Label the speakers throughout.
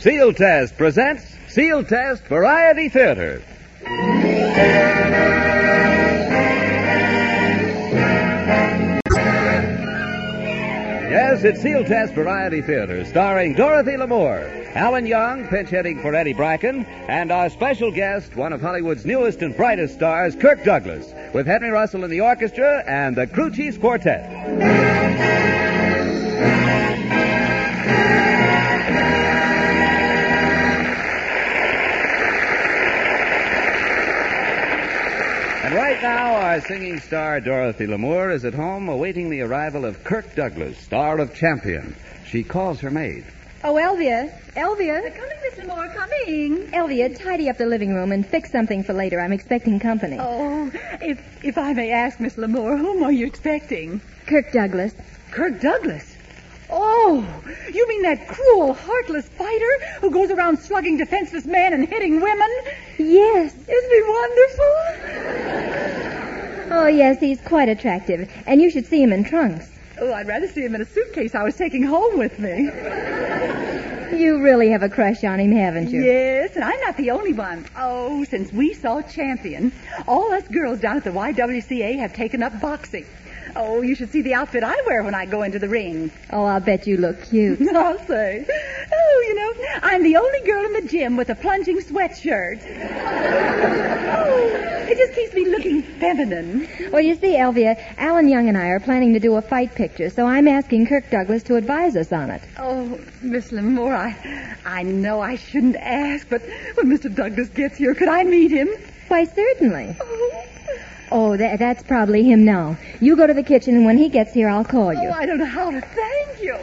Speaker 1: Seal Test presents Seal Test Variety Theater. Yes, it's Seal Test Variety Theater, starring Dorothy Lamour, Alan Young, pinch hitting for Eddie Bracken, and our special guest, one of Hollywood's newest and brightest stars, Kirk Douglas, with Henry Russell in the orchestra and the Crew Chiefs Quartet. And right now, our singing star, Dorothy Lamour, is at home awaiting the arrival of Kirk Douglas, star of Champion. She calls her maid.
Speaker 2: Oh, Elvia. Elvia.
Speaker 3: Coming, Miss Lamore, coming.
Speaker 2: Elvia, tidy up the living room and fix something for later. I'm expecting company.
Speaker 3: Oh, if I may ask, Miss Lamore, whom are you expecting?
Speaker 2: Kirk Douglas.
Speaker 3: Kirk Douglas? Oh, you mean that cruel, heartless fighter who goes around slugging defenseless men and hitting women?
Speaker 2: Yes.
Speaker 3: Isn't he wonderful?
Speaker 2: Oh, yes, he's quite attractive. And you should see him in trunks.
Speaker 3: Oh, I'd rather see him in a suitcase I was taking home with me.
Speaker 2: You really have a crush on him, haven't you?
Speaker 3: Yes, and I'm not the only one. Oh, since we saw Champion, all us girls down at the YWCA have taken up boxing. Oh, you should see the outfit I wear when I go into the ring.
Speaker 2: Oh, I'll bet you look cute.
Speaker 3: I'll say. Oh, you know, I'm the only girl in the gym with a plunging sweatshirt. Oh, it just keeps me looking feminine.
Speaker 2: Well, you see, Elvia, Alan Young and I are planning to do a fight picture, so I'm asking Kirk Douglas to advise us on it.
Speaker 3: Oh, Miss Lamore, I know I shouldn't ask, but when Mr. Douglas gets here, could I meet him?
Speaker 2: Why, certainly. Oh, that's probably him now. You go to the kitchen, and when he gets here, I'll call you.
Speaker 3: Oh, I don't know how to thank you.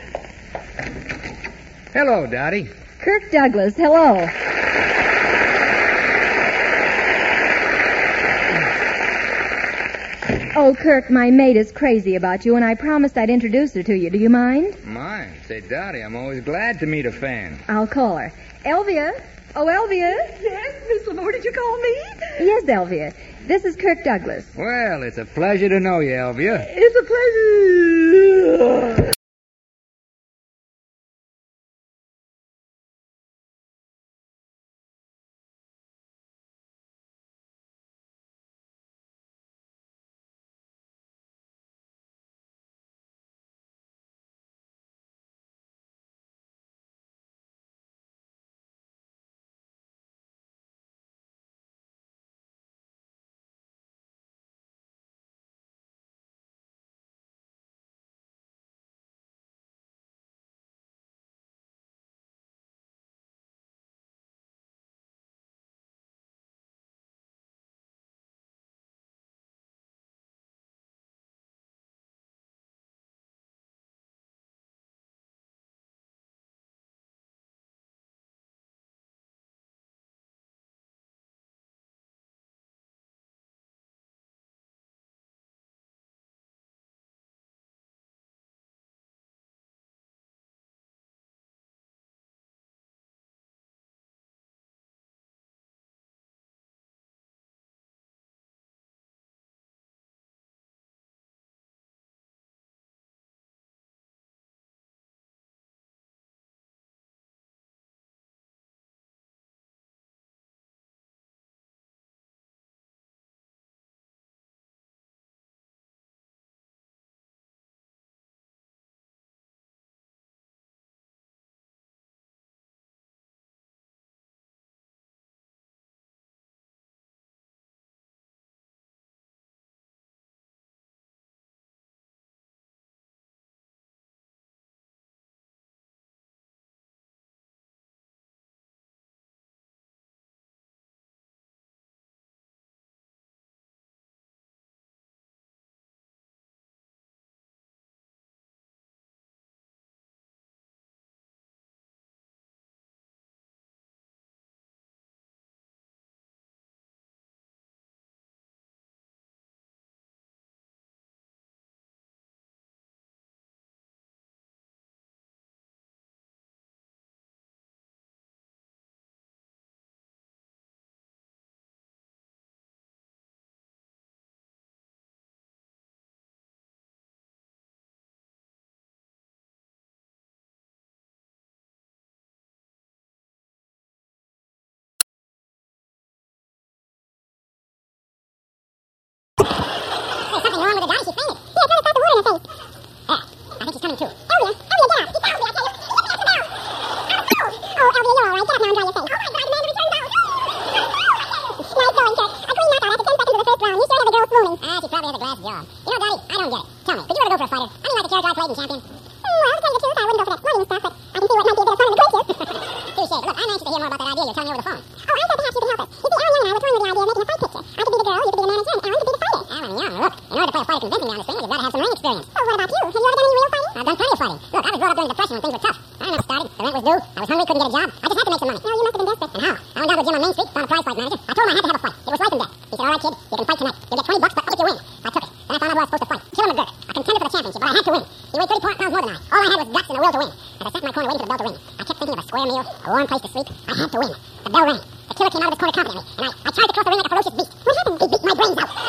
Speaker 4: Hello, Dottie.
Speaker 2: Kirk Douglas, hello. Oh, Kirk, my maid is crazy about you, and I promised I'd introduce her to you. Do you mind?
Speaker 4: Mine. Say, Dottie, I'm always glad to meet a fan.
Speaker 2: I'll call her. Elvia? Oh, Elvia?
Speaker 3: Yes, Miss Lamore, did you call me?
Speaker 2: Yes, Elvia. This is Kirk Douglas.
Speaker 4: Well, it's a pleasure to know you, Elvia.
Speaker 3: It's a pleasure.
Speaker 5: with her, Dottie. She fainted. Here, try to stop the water in her face. There. I think she's coming too. Elvia, get out. She found me, I tell you. Oh, Elvia, you're all right. Get up now and dry your face. Oh, my God, Amanda returns out. Nice going, Kirk. A clean knockout after 10 seconds of the first round. You sure have the girl swooning. She probably has a glass jaw. You know, Dottie, I don't get it. Tell me, could you ever go for a fighter? I mean, like the character I played in Champion. Well, to tell you the truth, I wouldn't go for that sporting stuff, but I can see where it might be a bit of fun in the great you. Touche. Look, I'm anxious to hear more about that idea you're telling me over the phone. Oh, I thought perhaps you could help us. You see, Alan Young and I were toying with the idea of making a fight picture. I could be the girl, you could be the man, and Aaron could be the fighter. Alan Young, look, in order to play a fighter convincingly on the screen, you've got to have some ring experience. Oh, what about you? Have you ever done any real fighting? I've done plenty of fighting. Look, I was brought up during the Depression when things were tough. I never started. The rent was due. I was hungry, couldn't get a job. I just had to make some money. Oh, you must have been desperate. And how? I went down to a gym on Main Street, found a prize fight manager. I told him I had to have a fight. It was life and death. He said, all right, kid, you can fight tonight. You'll get $20, but if you win. I took it. Then I found out who I was supposed to fight. Killer McGurk, a contender for the championship, but I had to win. He weighed 30 pounds more than I. All I had was guts and a will to win. As I sat in my corner waiting for the bell to ring, I kept thinking of a square meal, a warm place to sleep. I had to win. The bell rang. The killer came out of his corner confidently, and I tried to cross the ring like a ferocious beast. What happened? He beat my brains out.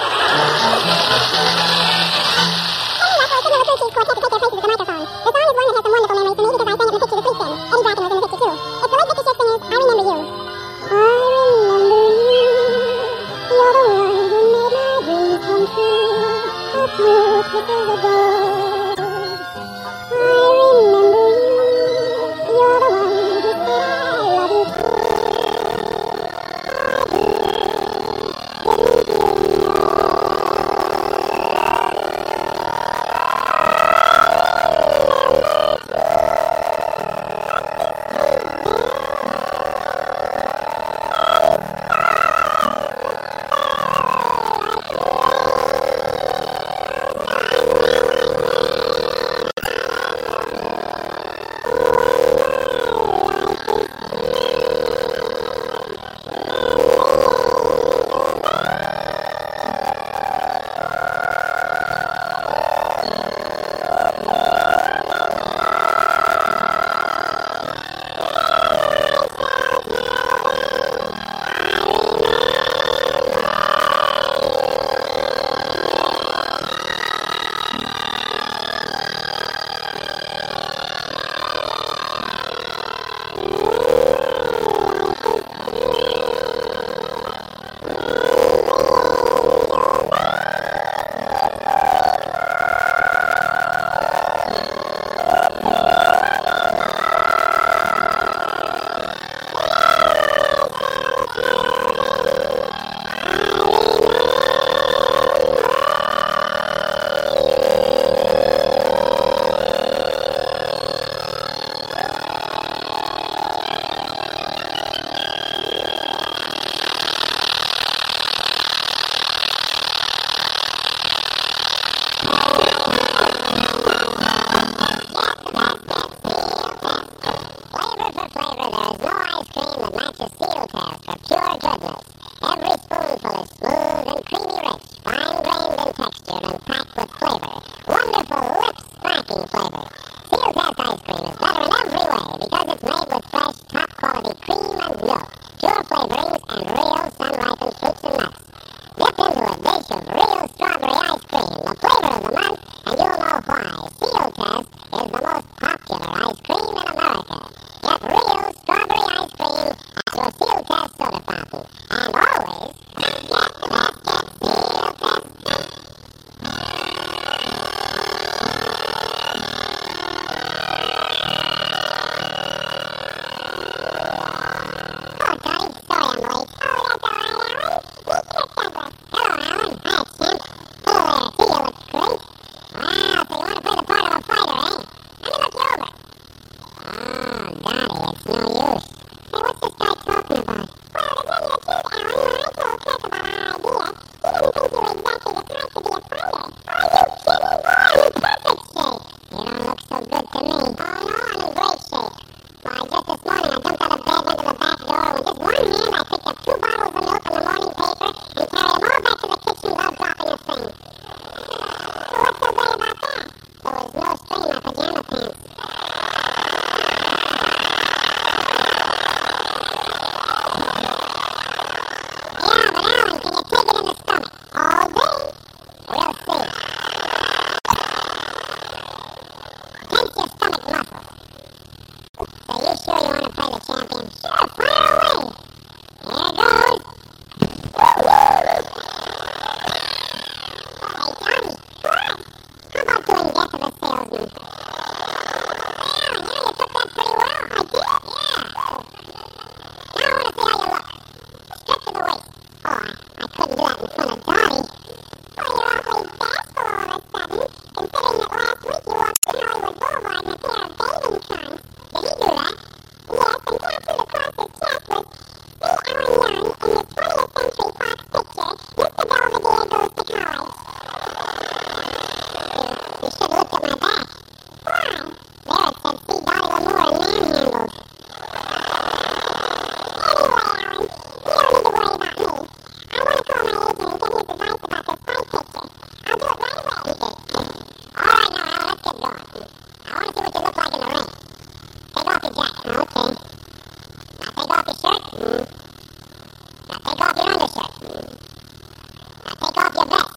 Speaker 5: on. I want to see what you look like in the ring. Take off your jacket. Okay. Now take off your shirt. Now take off your undershirt. Now take off your vest.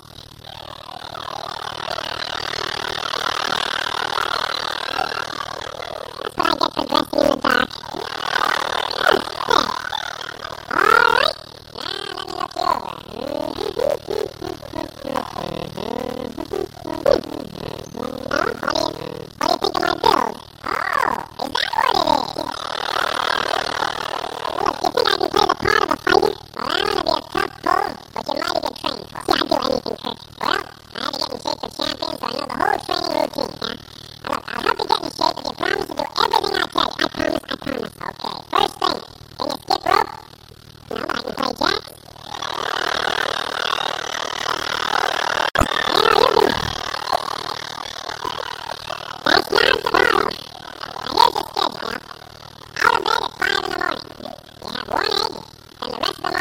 Speaker 5: That's what I get for dressing in the dark.